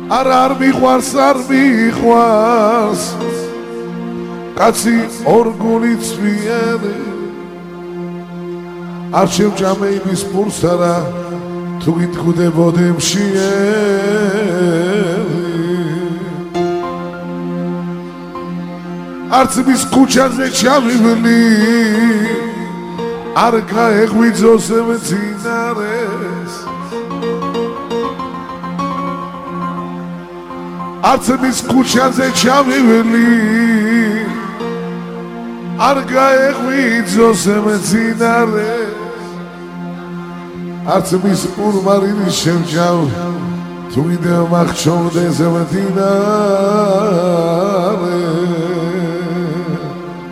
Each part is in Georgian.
არ მიყვარს არ მიყვარს კაცი ორგული ცვიერი არ შევჭამე იმის პურსარა თუ გიტყუდებოდე მშიერი არც მის ქუჩაზე ჩავივლი არ გაეღვიძოს მძინარეს არც მის ქუჩაზე ჩავივლი არ გაეღვიძოს მძინარეს არც მის ურმარილის შევჭავ თუ კიდევ მახჩოვდეს მძინარეს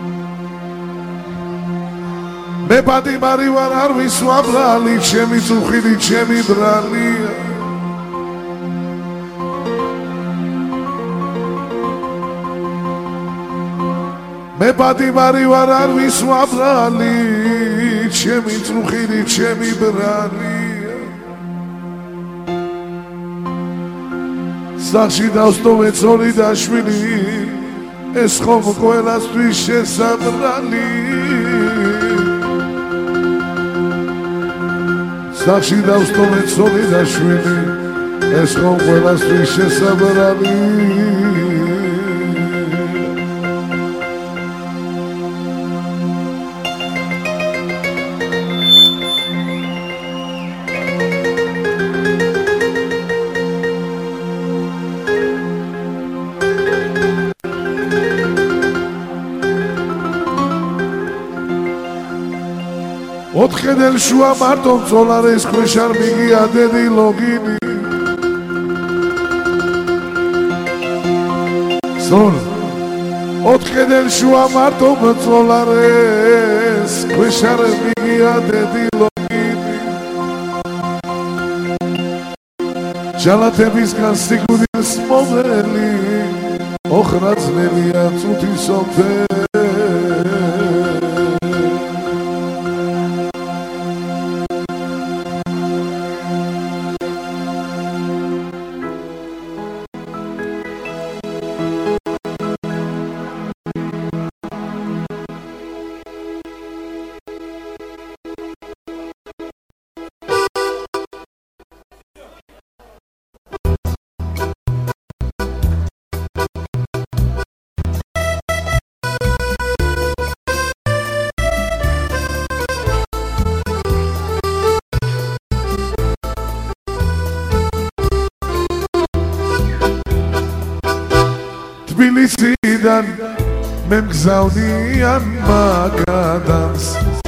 მე პატიმარი ვარ არ ვისვამრალი ჩემი წუხილი ჩემი ბრალია მე პატიმარი ვარ არ ვისვამრალი ჩემი წუხილი ჩემი ბრალია სახში დავსტოვე ცოლი და შვილი ეს ხომ ყველასთვის შესაძლებელი სახში დავსტოვე ცოლი და შვილი ეს ხომ ყველასთვის შესაძლებელი ოთხედელ შუა მარტო მწოლარეს ქვეშ არ მიგია დედი ლოგინი სულ ოთხედელ შუა მარტო მწოლარეს ქვეშ არ მიგია დედი ლოგინი ჯალათებისგან სიკვდილს მომელი ოხრაძლელია წუთი სოფელი თბილისიდან მე მგზავნიან მაგადანს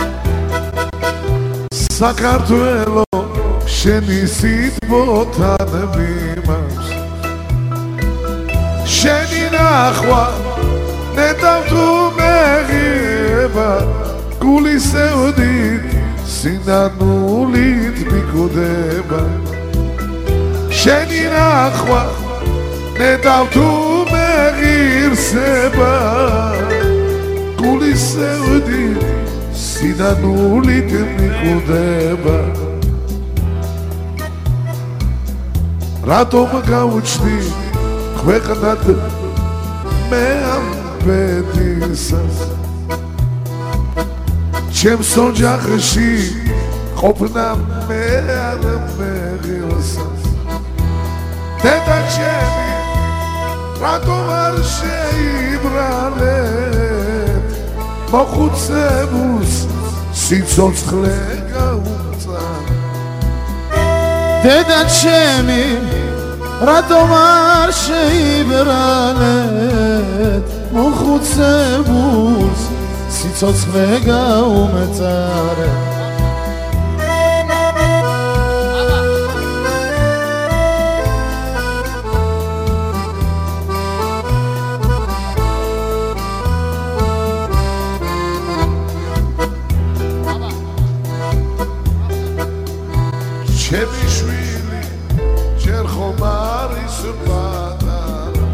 საქართველო შენი სიტყვოთან მიმარს შენი ნახვა ნეტავ თუ მეღება გულისეოდით სინანულით მიკვდება შენი ნახვა ნეტავ თუ ღირსება გულისეოდით სინანულით მიკვდება რატომ გაუჩნი ქვეყნად მე ამ ბედისას ჩემს ოჯახში ყოფნა მე არ მეღილსას დედა ჩემი რატომ არ შეიბრალეთ მოხუცებულს სიცოცხლე გაუწა დედა ჩემი რატომ არ შეიბრალეთ მოხუცებულს სიცოცხლე გაუმეწარე ჩემი შვილი ჯერ ხომ არის პატარა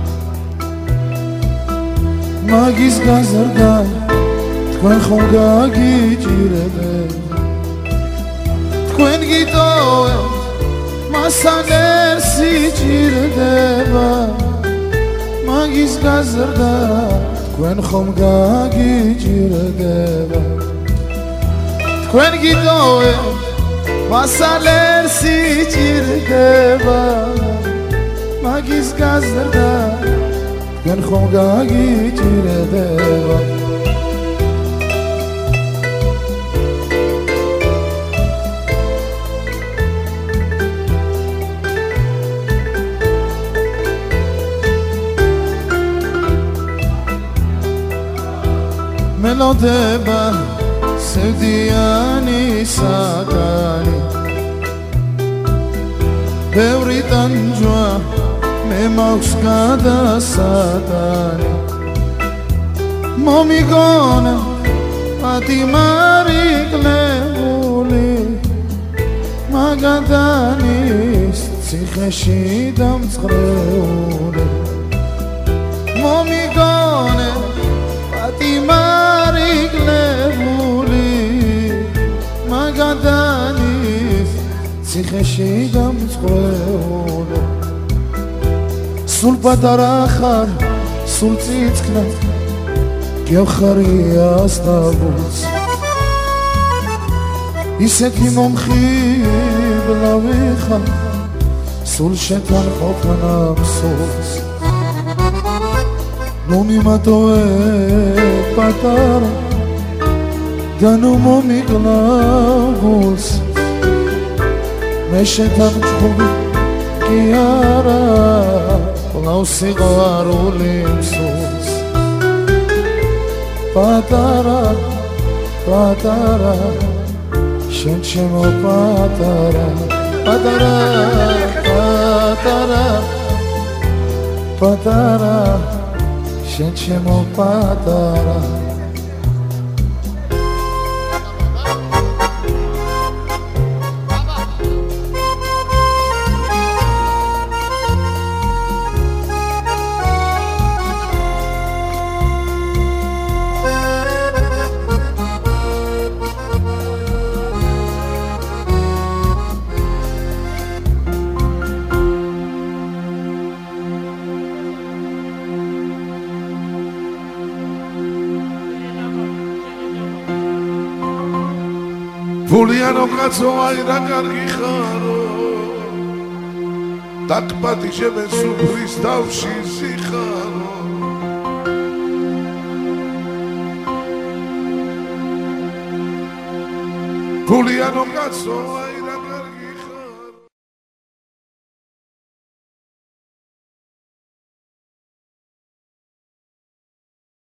მაგის გაზრდა თქვენ ხომ გაგიჭირებთ თქვენ გიტოვებთ მასანერსი სიჭირდება მაგის გაზრდა თქვენ ხომ გაგიჭირდება თქვენ გიტოვებთ მასალერ სიჭირდება მაგის გაზრდა თქვენ ხომ გაგიჭირდება მელოდება სევდიანი საკანი ბევრი ტანჯვა მე მაქვს გადასატანი მომიგონა პატიმარიკლებული მაგადანის ციხეში დამწყრეული მომიგონა პატიმარიკლებული მაგადანის ციხეში დამწყრეული სულ პატარა ხარ სულ წიწკნა გევხარიას დაბულს ისეთი მომხიბლავი ხარ სულ შეთან ყოფნა მსურს ნუ მიმატოვე პატარა და ნუ მომიგლავ მე შეთან ჭუბი კი არა ყლავს სიყვარული მსურს პატარა პატარა შენ ჩემო პატარა პატარა პატარა პატარა შენ ჩემო პატარა Juliano კაცო აი რა კარგი ხარო დაკპატიჟებენ სუფრის თავში სიხარო Juliano კაცო